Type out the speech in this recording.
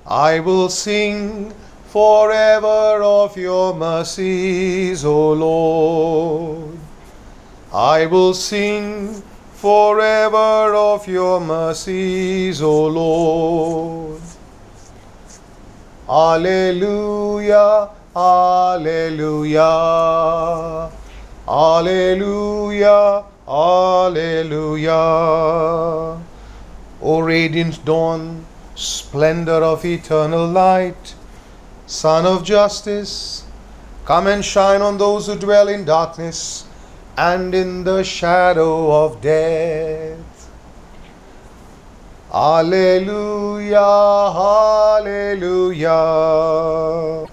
I will sing forever of your mercies, O Lord. I will sing forever of your mercies, O Lord. Alleluia, alleluia, alleluia, alleluia. O radiant dawn, splendor of eternal light, Sun of justice, come and shine on those who dwell in darkness and in the shadow of death. Alleluia, alleluia.